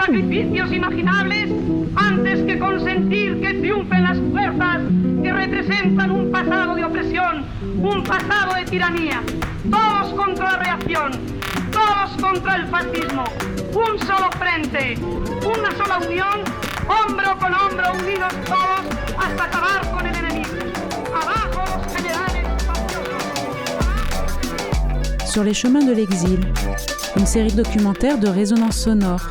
sacrificios imaginables antes que consentir que triunfen las fuerzas que representan un pasado de opresión, un pasado de tiranía. Todos contra la reacción, todos contra el fascismo, un solo frente, una sola unión, hombro con hombro, unidos todos hasta acabar con el enemigo. Abajo los generales mafiosos. Sur les chemins de l'exil, une série documentaire de résonance sonore.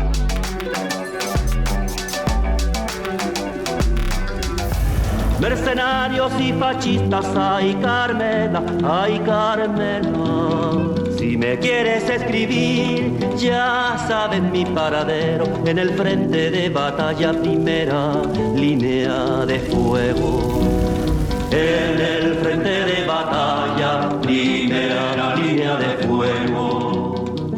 Mercenarios y fascistas, ay Carmela, ay Carmela. Si me quieres escribir, ya sabes mi paradero. En el frente de batalla, primera línea de fuego. En el frente de batalla, primera línea de fuego.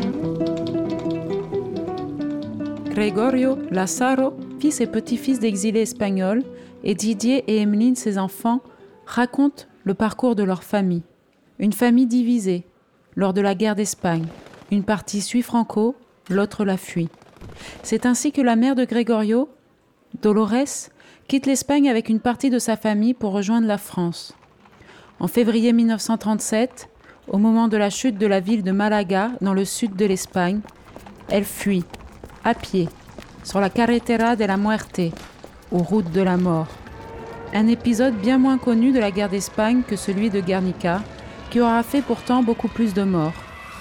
Gregorio, Lázaro, fils et petit-fils d'exilés espagnols, et Didier et Emeline, ses enfants, racontent le parcours de leur famille. Une famille divisée lors de la guerre d'Espagne. Une partie suit Franco, l'autre la fuit. C'est ainsi que la mère de Gregorio, Dolores, quitte l'Espagne avec une partie de sa famille pour rejoindre la France. En février 1937, au moment de la chute de la ville de Malaga, dans le sud de l'Espagne, elle fuit, à pied, sur la Carretera de la Muerte, aux routes de la mort. Un épisode bien moins connu de la guerre d'Espagne que celui de Guernica, qui aura fait pourtant beaucoup plus de morts.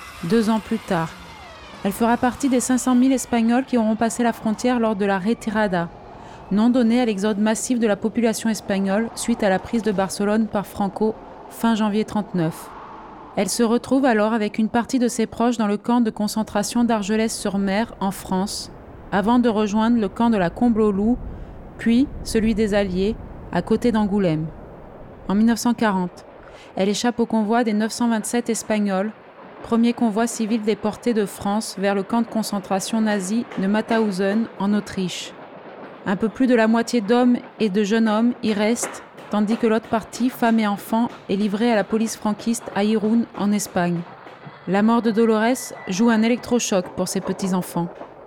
2 ans plus tard, elle fera partie des 500 000 Espagnols qui auront passé la frontière lors de la Retirada, nom donné à l'exode massif de la population espagnole suite à la prise de Barcelone par Franco fin janvier 1939. Elle se retrouve alors avec une partie de ses proches dans le camp de concentration d'Argelès-sur-Mer en France, avant de rejoindre le camp de la Comble-aux-Loups, puis celui des Alliés, à côté d'Angoulême. En 1940, elle échappe au convoi des 927 Espagnols, premier convoi civil déporté de France vers le camp de concentration nazi de Mauthausen en Autriche. Un peu plus de la moitié d'hommes et de jeunes hommes y restent, tandis que l'autre partie, femmes et enfants, est livrée à la police franquiste à Irún, en Espagne. La mort de Dolores joue un électrochoc pour ses petits-enfants.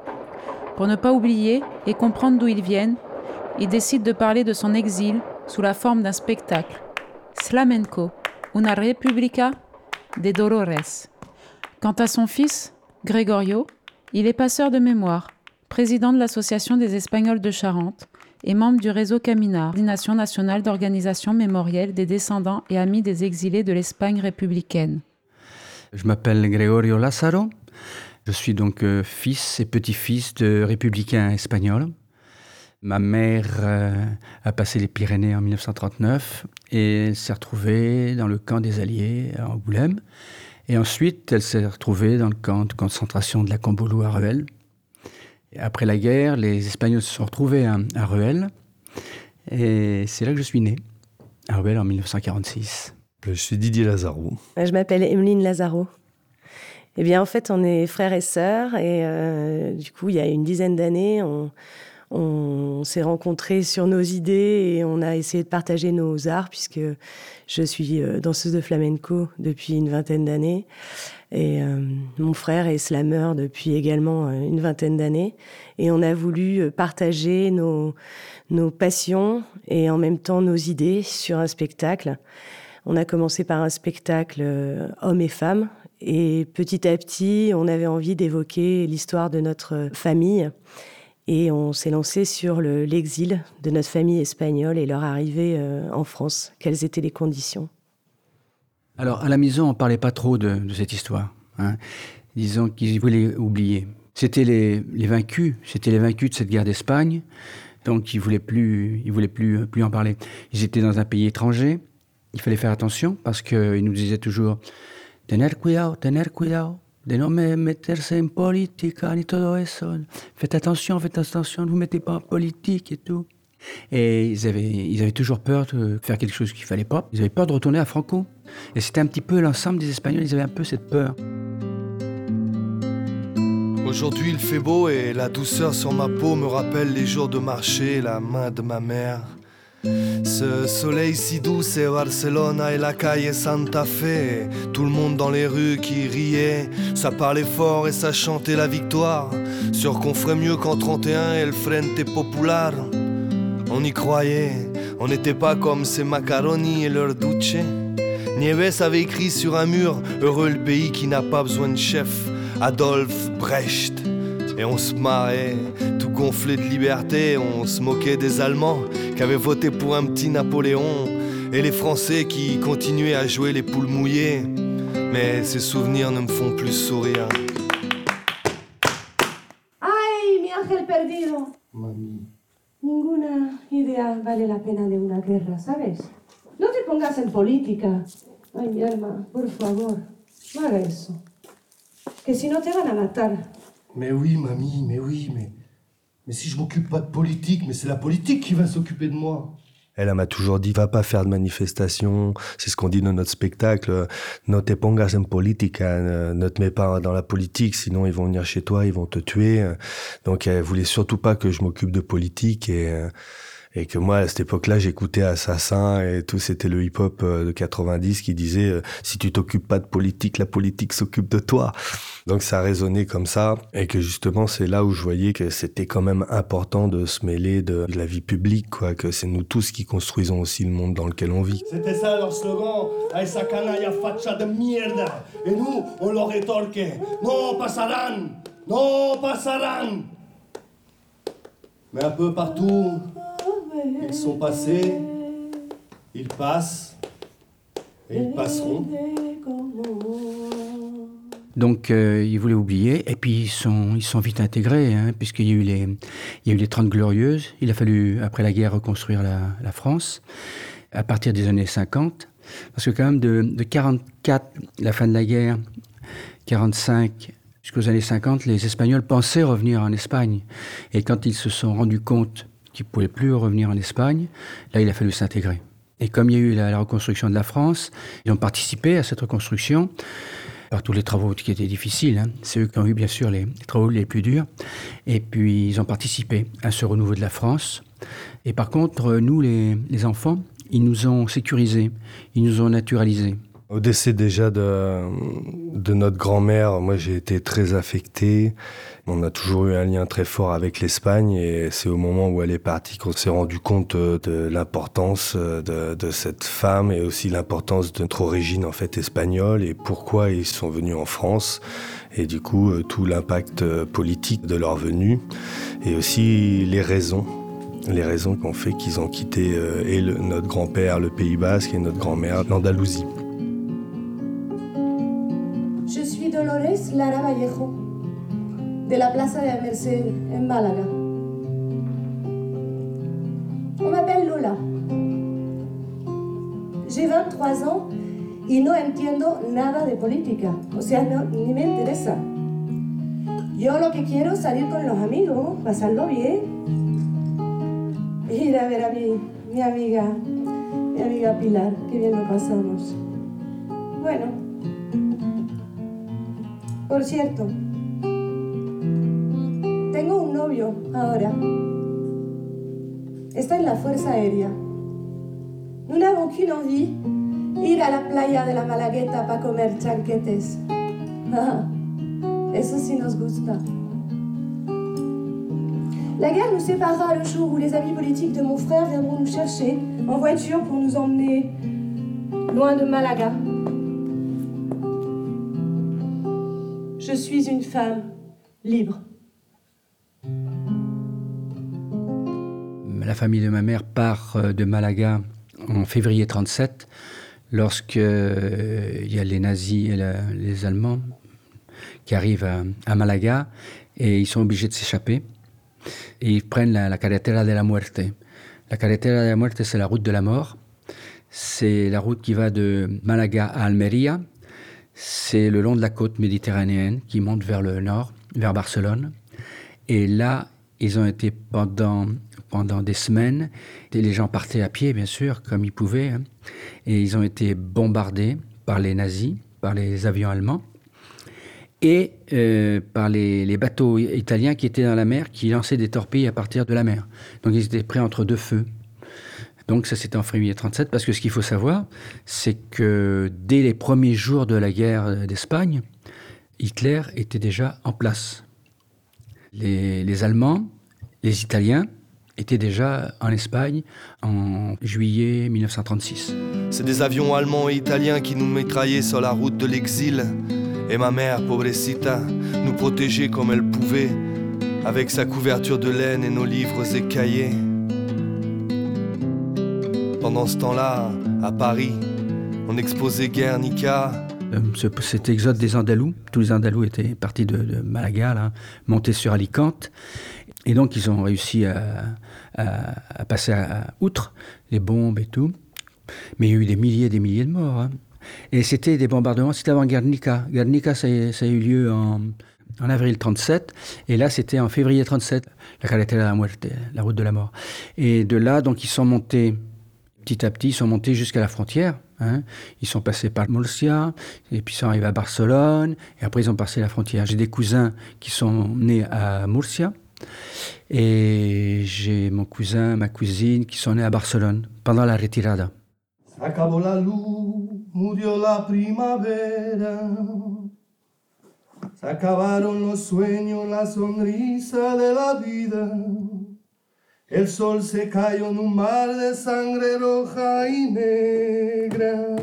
Pour ne pas oublier et comprendre d'où ils viennent, il décide de parler de son exil sous la forme d'un spectacle. Slamenco, una república de Dolores. Quant à son fils, Gregorio, il est passeur de mémoire, président de l'Association des Espagnols de Charente et membre du réseau Caminar, coordination nationale d'organisation mémorielle des descendants et amis des exilés de l'Espagne républicaine. Je m'appelle Gregorio Lázaro. Je suis donc fils et petit-fils de républicains espagnols. Ma mère a passé les Pyrénées en 1939 et elle s'est retrouvée dans le camp des Alliés à Angoulême. Et ensuite, elle s'est retrouvée dans le camp de concentration de la Comble-aux-Loups à Ruel. Et après la guerre, les Espagnols se sont retrouvés à Ruel. Et c'est là que je suis né, à Ruel en 1946. Je suis Didier Lázaro. Je m'appelle Emeline Lázaro. Eh bien, en fait, on est frères et sœurs. Et du coup, il y a une dizaine d'années, on s'est rencontrés sur nos idées et on a essayé de partager nos arts, puisque je suis danseuse de flamenco depuis une vingtaine d'années. Et mon frère est slameur depuis également une vingtaine d'années. Et on a voulu partager nos passions et en même temps nos idées sur un spectacle. On a commencé par un spectacle hommes et femmes. Et petit à petit, on avait envie d'évoquer l'histoire de notre famille. Et on s'est lancé sur l'exil de notre famille espagnole et leur arrivée en France. Quelles étaient les conditions ? Alors, à la maison, on ne parlait pas trop de cette histoire. Hein. Disons qu'ils voulaient oublier. C'était les vaincus, c'était les vaincus de cette guerre d'Espagne. Donc, ils voulaient plus en parler. Ils étaient dans un pays étranger. Il fallait faire attention parce qu'ils nous disaient toujours « tener cuidado, de no meterse en politica ni todo eso. Faites attention, ne vous mettez pas en politique et tout. » Et ils avaient toujours peur de faire quelque chose qu'il ne fallait pas. Ils avaient peur de retourner à Franco. Et c'était un petit peu l'ensemble des Espagnols, ils avaient un peu cette peur. Aujourd'hui il fait beau et la douceur sur ma peau me rappelle les jours de marché, la main de ma mère. Ce soleil si doux, c'est Barcelona et la calle Santa Fe. Tout le monde dans les rues qui riait, ça parlait fort et ça chantait la victoire. sûr qu'on ferait mieux qu'en 31 El Frente Popular. On y croyait, on n'était pas comme ces macaroni et leurs duce. Nieves avait écrit sur un mur, heureux le pays qui n'a pas besoin de chef, Adolphe Brecht. Et on se marrait, tout gonflé de liberté, on se moquait des Allemands qui avaient voté pour un petit Napoléon, et les Français qui continuaient à jouer les poules mouillées. Mais ces souvenirs ne me font plus sourire. ¡Ay, mi ángel perdido! Mami. Ninguna idea vale la pena de una guerra, ¿sabes? No te pongas en política. Ay, mi alma, por favor, no haga eso. Que si no te van a matar. Mais oui, mamie, mais si je m'occupe pas de politique, mais c'est la politique qui va s'occuper de moi. Elle m'a toujours dit, va pas faire de manifestations, c'est ce qu'on dit dans notre spectacle, no te pongas en política, ne te mets pas dans la politique, sinon ils vont venir chez toi, ils vont te tuer. Donc elle voulait surtout pas que je m'occupe de politique et que moi, à cette époque-là, j'écoutais Assassin et tout, c'était le hip-hop de 90 qui disait si tu t'occupes pas de politique, la politique s'occupe de toi. Donc ça résonnait comme ça et que justement, c'est là où je voyais que c'était quand même important de se mêler de la vie publique, quoi, que c'est nous tous qui construisons aussi le monde dans lequel on vit. C'était ça leur slogan, a esa canalla facha de mierda. Et nous, on leur rétorquait, non pasarán, non pasarán. Mais un peu partout, ils sont passés, ils passent, et ils passeront. Donc, ils voulaient oublier, et puis ils sont vite intégrés, hein, puisqu'il y a eu les 30 Glorieuses. Il a fallu, après la guerre, reconstruire la France, à partir des années 50. Parce que quand même, de 44, la fin de la guerre, 45, jusqu'aux années 50, les Espagnols pensaient revenir en Espagne. Et quand ils se sont rendus compte qu'ils ne pouvaient plus revenir en Espagne, là, il a fallu s'intégrer. Et comme il y a eu la reconstruction de la France, ils ont participé à cette reconstruction par tous les travaux qui étaient difficiles. Hein. C'est eux qui ont eu, bien sûr, les travaux les plus durs. Et puis, ils ont participé à ce renouveau de la France. Et par contre, nous, les enfants, ils nous ont sécurisés, ils nous ont naturalisés. Au décès déjà de notre grand-mère, moi j'ai été très affecté. On a toujours eu un lien très fort avec l'Espagne et c'est au moment où elle est partie qu'on s'est rendu compte de l'importance de cette femme et aussi l'importance de notre origine en fait espagnole et pourquoi ils sont venus en France et du coup tout l'impact politique de leur venue et aussi les raisons qui ont fait qu'ils ont quitté notre grand-père le Pays Basque et notre grand-mère l'Andalousie. Dolores Lara Vallejo, de la Plaza de la Merced en Málaga. On m'appelle Lola. J'ai 23 ans y no entiendo nada de política, o sea, ni me interesa. Yo lo que quiero es salir con los amigos, pasarlo bien, ir a ver a mi amiga Pilar, que bien lo pasamos. Bueno. Por cierto, tengo un novio ahora. Está en la Fuerza Aérea. Nous n'avons qu'une envie, ir a la playa de la Malagueta para comer chanquetes. Eso sí nos gusta. La guerre nous séparera le jour où les amis politiques de mon frère viendront nous chercher en voiture pour nous emmener loin de Malaga. Je suis une femme libre. La famille de ma mère part de Malaga en février 1937, lorsque il y a les nazis et les Allemands qui arrivent à Malaga et ils sont obligés de s'échapper. Et ils prennent la carretera de la muerte. La carretera de la muerte, c'est la route de la mort. C'est la route qui va de Malaga à Almería. C'est le long de la côte méditerranéenne qui monte vers le nord, vers Barcelone. Et là, ils ont été pendant des semaines. Et les gens partaient à pied, bien sûr, comme ils pouvaient. Hein. Et ils ont été bombardés par les nazis, par les avions allemands. Et par les bateaux italiens qui étaient dans la mer, qui lançaient des torpilles à partir de la mer. Donc ils étaient pris entre deux feux. Donc ça, c'était en février 1937, parce que ce qu'il faut savoir, c'est que dès les premiers jours de la guerre d'Espagne, Hitler était déjà en place. Les Allemands, les Italiens étaient déjà en Espagne en juillet 1936. C'est des avions allemands et italiens qui nous mitraillaient sur la route de l'exil. Et ma mère, pobrecita, nous protégeait comme elle pouvait, avec sa couverture de laine et nos livres écaillés. Pendant ce temps-là, à Paris, on exposait Guernica. Cet exode des Andalous, tous les Andalous étaient partis de Malaga, là, montés sur Alicante. Et donc, ils ont réussi à passer outre les bombes et tout. Mais il y a eu des milliers et des milliers de morts. Hein. Et c'était des bombardements, c'était avant Guernica. Guernica, ça a eu lieu en avril 37. Et là, c'était en février 37, la carretera de la muerte, la route de la mort. Et de là, donc, ils sont montés, petit à petit, ils sont montés jusqu'à la frontière. Hein. Ils sont passés par Murcia, et puis ils sont arrivés à Barcelone, et après, ils ont passé la frontière. J'ai des cousins qui sont nés à Murcia. Et j'ai mon cousin, ma cousine qui sont nés à Barcelone pendant la retirada. Acabó la luz, murió la primavera. Se acabaron los sueños, la sonrisa de la vida. El sol se cayó en un mar de sangre roja y negra.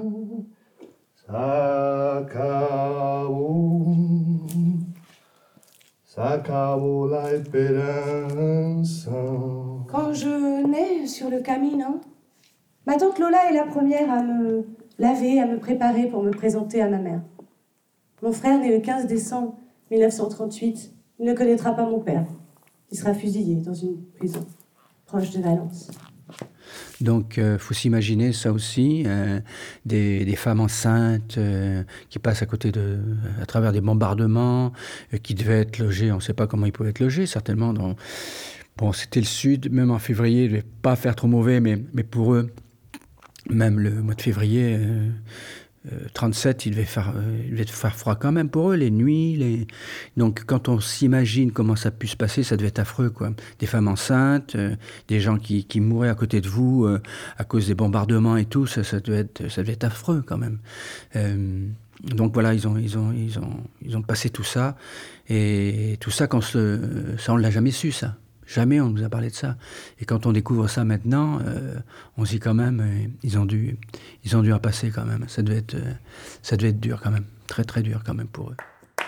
S'acabó la esperanza. Quand je nais sur le camino, ma tante Lola est la première à me laver, à me préparer pour me présenter à ma mère. Mon frère, né le 15 décembre 1938, il ne connaîtra pas mon père. Il sera fusillé dans une prison proche de Valence. Donc, faut s'imaginer ça aussi, des femmes enceintes qui passent à travers des bombardements, qui devaient être logées, on ne sait pas comment ils pouvaient être logés, certainement. Bon, c'était le Sud, même en février, il ne devait pas faire trop mauvais, mais pour eux, même le mois de février 37, il devait faire froid quand même pour eux, les nuits. Donc, quand on s'imagine comment ça a pu se passer, ça devait être affreux, quoi. Des femmes enceintes, des gens qui mouraient à côté de vous à cause des bombardements et tout, ça devait être affreux quand même. Donc voilà, ils ont passé tout ça, et tout ça, ça on l'a jamais su, ça. Jamais on nous a parlé de ça. Et quand on découvre ça maintenant, on se dit quand même, ils ont dû en passer quand même. Ça devait être dur quand même, très très dur quand même pour eux.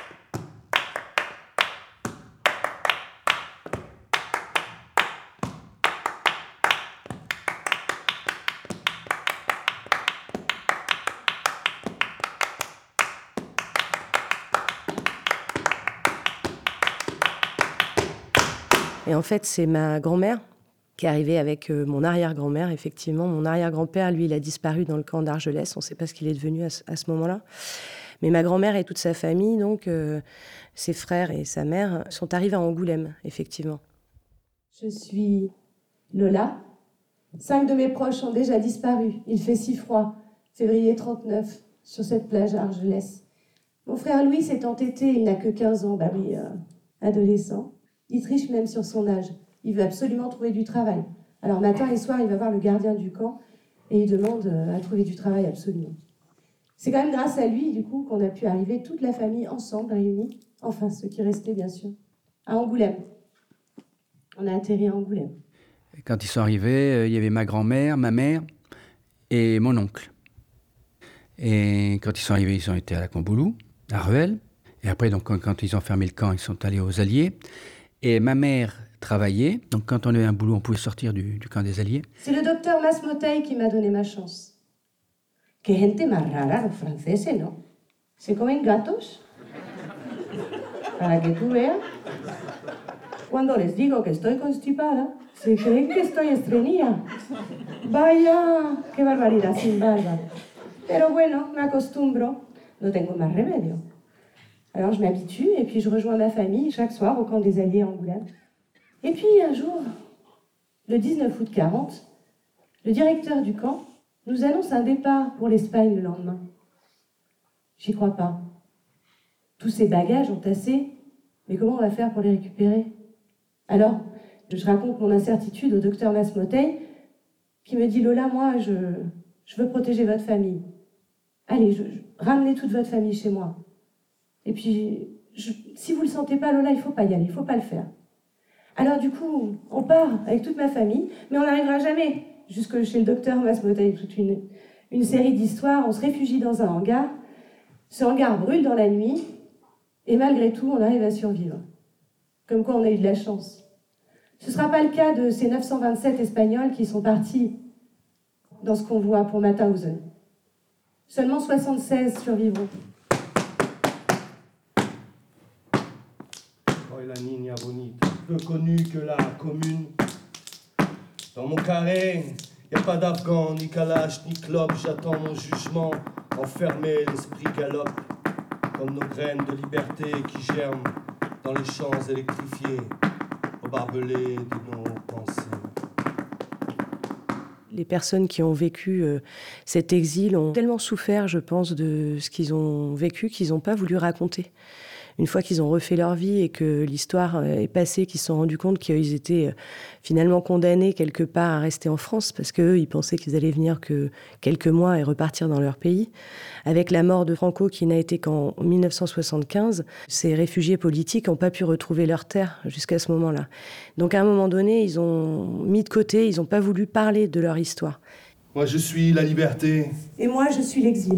Et en fait, c'est ma grand-mère qui est arrivée avec mon arrière-grand-mère. Effectivement, mon arrière-grand-père, lui, il a disparu dans le camp d'Argelès. On ne sait pas ce qu'il est devenu à ce moment-là. Mais ma grand-mère et toute sa famille, donc ses frères et sa mère, sont arrivés à Angoulême, effectivement. Je suis Lola. 5 de mes proches ont déjà disparu. Il fait si froid. Février 39, sur cette plage à Argelès. Mon frère Louis s'est entêté, il n'a que 15 ans, adolescent. Il triche même sur son âge. Il veut absolument trouver du travail. Alors matin et soir, il va voir le gardien du camp et il demande à trouver du travail absolument. C'est quand même grâce à lui, du coup, qu'on a pu arriver toute la famille ensemble, réunis, enfin ceux qui restaient bien sûr, à Angoulême. On a atterri à Angoulême. Quand ils sont arrivés, il y avait ma grand-mère, ma mère et mon oncle. Et quand ils sont arrivés, ils ont été à la Camboulou, à Ruel. Et après, donc, quand ils ont fermé le camp, ils sont allés aux Alliés. Et ma mère travaillait. Donc, quand on avait un boulot, on pouvait sortir du camp des Alliés. C'est le docteur Masmotay qui m'a donné ma chance. Que gente más rara los franceses, ¿no? Se comen gatos. Para que tú veas. Cuando les digo que estoy constipada, se creen que estoy estreñida. Vaya, qué barbaridad, sin barba. Pero bueno, me acostumbro. No tengo más remedio. Alors je m'habitue et puis je rejoins ma famille chaque soir au camp des Alliés à Angoulême. Et puis un jour, le 19 août 40, le directeur du camp nous annonce un départ pour l'Espagne le lendemain. J'y crois pas. Tous ces bagages entassés, mais comment on va faire pour les récupérer? Alors, je raconte mon incertitude au docteur Masmotay, qui me dit « Lola, moi, je veux protéger votre famille. Allez, ramenez toute votre famille chez moi. » Et puis, si vous le sentez pas, Lola, il faut pas y aller, il faut pas le faire. Alors du coup, on part avec toute ma famille, mais on n'arrivera jamais jusque chez le docteur Masmota, avec toute une série d'histoires. On se réfugie dans un hangar. Ce hangar brûle dans la nuit, et malgré tout, on arrive à survivre. Comme quoi, on a eu de la chance. Ce ne sera pas le cas de ces 927 Espagnols qui sont partis dans ce convoi pour Mauthausen. Seulement 76 survivront. Oh, la niña bonita, peu connue que la commune. Dans mon carré, y a pas d'Afghan, ni Kalash, ni clope. J'attends mon jugement, enfermé, l'esprit galope. Comme nos graines de liberté qui germent dans les champs électrifiés, au barbelé de nos pensées. Les personnes qui ont vécu cet exil ont tellement souffert, je pense, de ce qu'ils ont vécu qu'ils n'ont pas voulu raconter. Une fois qu'ils ont refait leur vie et que l'histoire est passée, qu'ils se sont rendus compte qu'ils étaient finalement condamnés quelque part à rester en France parce qu'eux, ils pensaient qu'ils allaient venir que quelques mois et repartir dans leur pays. Avec la mort de Franco, qui n'a été qu'en 1975, ces réfugiés politiques n'ont pas pu retrouver leur terre jusqu'à ce moment-là. Donc à un moment donné, ils ont mis de côté, ils n'ont pas voulu parler de leur histoire. Moi, je suis la liberté. Et moi, je suis l'exil.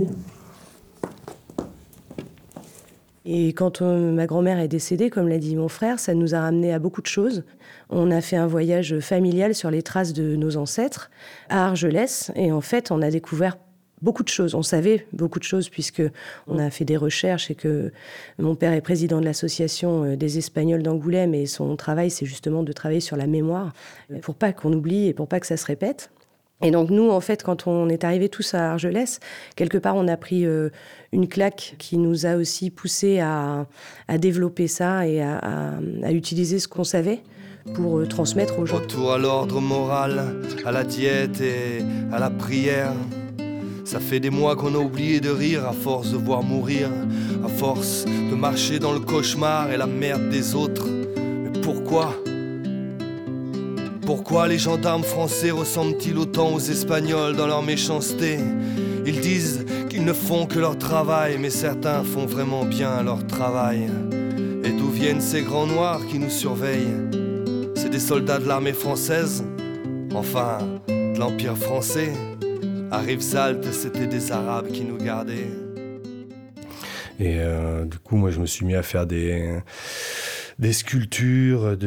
Et quand ma grand-mère est décédée, comme l'a dit mon frère, ça nous a ramené à beaucoup de choses. On a fait un voyage familial sur les traces de nos ancêtres à Argelès. Et en fait, on a découvert beaucoup de choses. On savait beaucoup de choses puisque on a fait des recherches et que mon père est président de l'association des Espagnols d'Angoulême et son travail, c'est justement de travailler sur la mémoire pour pas qu'on oublie et pour pas que ça se répète. Et donc nous, en fait, quand on est arrivés tous à Argelès, quelque part, on a pris une claque qui nous a aussi poussé à développer ça et à utiliser ce qu'on savait pour transmettre aux gens. Retour à l'ordre moral, à la diète et à la prière. Ça fait des mois qu'on a oublié de rire à force de voir mourir, à force de marcher dans le cauchemar et la merde des autres. Mais pourquoi ? Pourquoi les gendarmes français ressemblent-ils autant aux Espagnols dans leur méchanceté ? Ils disent qu'ils ne font que leur travail, mais certains font vraiment bien leur travail. Et d'où viennent ces grands noirs qui nous surveillent ? C'est des soldats de l'armée française ? Enfin, de l'Empire français ? À Rivesaltes, c'était des Arabes qui nous gardaient. Et du coup, moi, je me suis mis à faire des sculptures,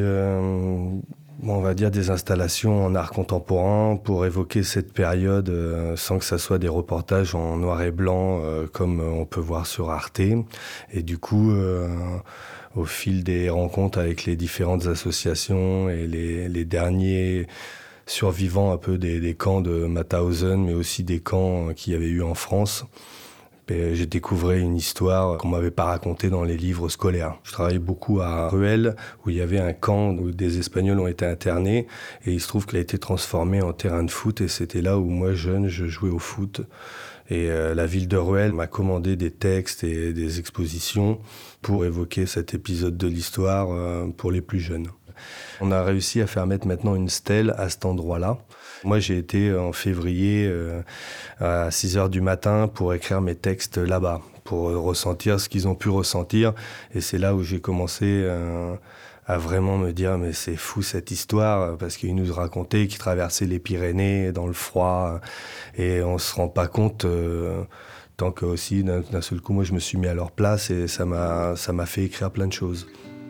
on va dire des installations en art contemporain pour évoquer cette période sans que ça soit des reportages en noir et blanc comme on peut voir sur Arte. Et du coup, au fil des rencontres avec les différentes associations et les derniers survivants un peu des camps de Mauthausen, mais aussi des camps qu'il y avait eu en France, j'ai découvert une histoire qu'on m'avait pas racontée dans les livres scolaires. Je travaillais beaucoup à Ruel, où il y avait un camp où des Espagnols ont été internés, et il se trouve qu'il a été transformé en terrain de foot, et c'était là où moi, jeune, je jouais au foot. Et la ville de Ruel m'a commandé des textes et des expositions pour évoquer cet épisode de l'histoire pour les plus jeunes. On a réussi à faire mettre maintenant une stèle à cet endroit-là. Moi, j'ai été en février à 6h du matin pour écrire mes textes là-bas, pour ressentir ce qu'ils ont pu ressentir. Et c'est là où j'ai commencé à vraiment me dire « mais c'est fou cette histoire », parce qu'ils nous racontaient qu'ils traversaient les Pyrénées dans le froid. Et on ne se rend pas compte, tant que aussi d'un seul coup, moi, je me suis mis à leur place et ça m'a fait écrire plein de choses.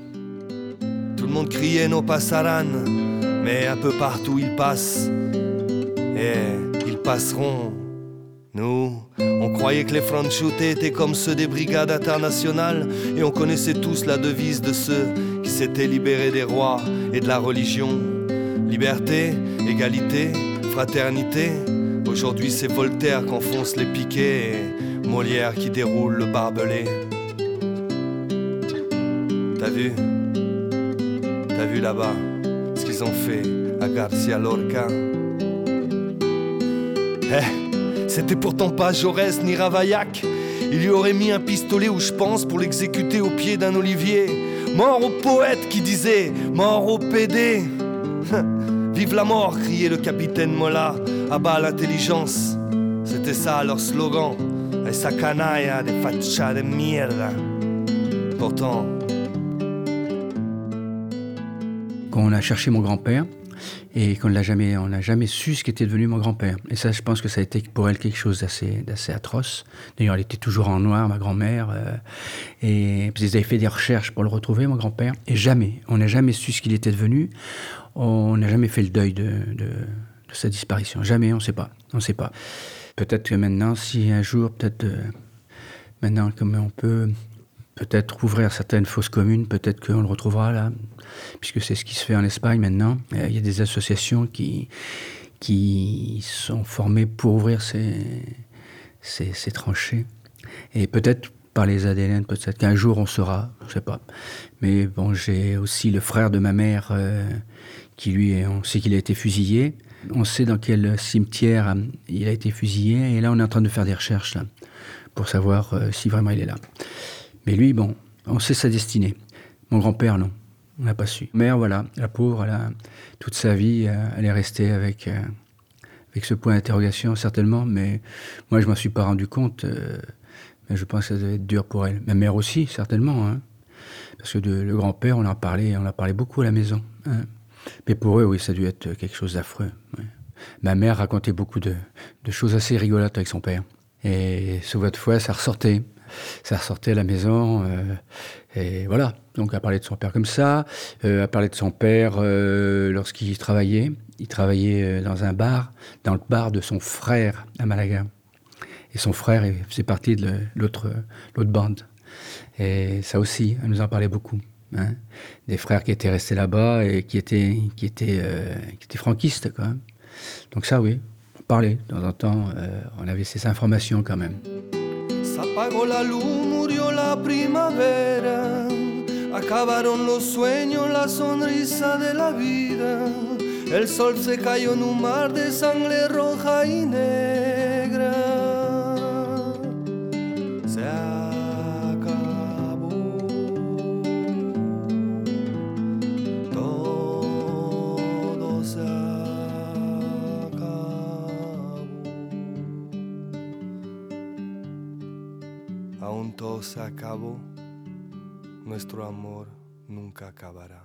Tout le monde criait « no pasarán », mais un peu partout ils passent. Et ils passeront. Nous, on croyait que les franchute étaient comme ceux des brigades internationales et on connaissait tous la devise de ceux qui s'étaient libérés des rois et de la religion. Liberté, égalité, fraternité. Aujourd'hui c'est Voltaire qu'enfonce les piquets et Molière qui déroule le barbelé. T'as vu là-bas ce qu'ils ont fait à Garcia Lorca? C'était pourtant pas Jaurès ni Ravaillac. Il lui aurait mis un pistolet où je pense pour l'exécuter au pied d'un olivier. Mort au poète qui disait mort au PD. Vive la mort, criait le capitaine Mola. À bas l'intelligence, c'était ça leur slogan. Esa canalla de facha de mierda. Pourtant, qu'on a cherché mon grand-père et on n'a jamais su ce qu'était devenu mon grand-père. Et ça, je pense que ça a été pour elle quelque chose d'assez atroce. D'ailleurs, elle était toujours en noir, ma grand-mère. Et ils avaient fait des recherches pour le retrouver, mon grand-père. Et on n'a jamais su ce qu'il était devenu. On n'a jamais fait le deuil de sa disparition. Jamais, on ne sait pas. Peut-être que maintenant, si un jour, maintenant, comme on peut peut-être ouvrir certaines fosses communes, peut-être qu'on le retrouvera là, puisque c'est ce qui se fait en Espagne maintenant. Il y a des associations qui sont formées pour ouvrir ces tranchées. Et peut-être par les ADN, peut-être qu'un jour on saura, je ne sais pas. Mais bon, j'ai aussi le frère de ma mère qui lui, on sait qu'il a été fusillé. On sait dans quel cimetière il a été fusillé. Et là, on est en train de faire des recherches là, pour savoir si vraiment il est là. Mais lui, bon, on sait sa destinée. Mon grand-père, non. On n'a pas su. Mère, voilà, la pauvre, toute sa vie, elle est restée avec ce point d'interrogation, certainement. Mais moi, je ne m'en suis pas rendu compte. Mais je pense que ça devait être dur pour elle. Ma mère aussi, certainement. Hein. Parce que le grand-père, on en parlait beaucoup à la maison. Hein. Mais pour eux, oui, ça a dû être quelque chose d'affreux. Ouais. Ma mère racontait beaucoup de choses assez rigolotes avec son père. Et ce voie de foi, ça ressortait. Ça ressortait à la maison. Et voilà. Donc, elle parlait de son père comme ça. Elle parlait de son père lorsqu'il travaillait. Il travaillait dans un bar, dans le bar de son frère à Malaga. Et son frère faisait partie de l'autre bande. Et ça aussi, elle nous en parlait beaucoup. Hein. Des frères qui étaient restés là-bas et qui étaient franquistes, quoi. Donc ça, oui, on parlait. De temps en temps, on avait ces informations quand même. S'apagó la luz, murió la primavera. Acabaron los sueños, la sonrisa de la vida. El sol se cayó en un mar de sangre roja y negra. Se acabó. Todo se acabó. Aún todo se acabó. Nuestro amor nunca acabará.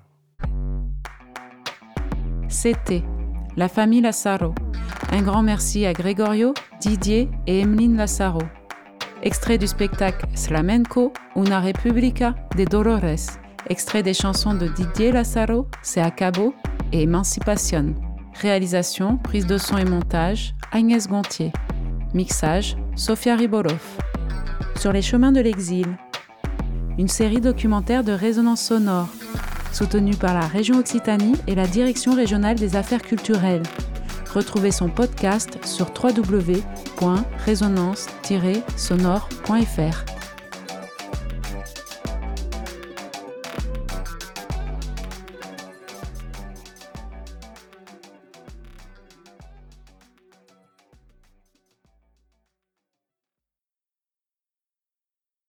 C'était La famille Lazaro. Un grand merci à Gregorio, Didier et Emeline Lazaro. Extrait du spectacle Flamenco, Una República de Dolores. Extrait des chansons de Didier Lazaro, Se Acabó et Emancipación. Réalisation, prise de son et montage, Agnès Gontier. Mixage, Sofia Ribolov. Sur les chemins de l'exil. Une série documentaire de résonance sonore, soutenue par la région Occitanie et la Direction régionale des affaires culturelles. Retrouvez son podcast sur www.resonance-sonore.fr.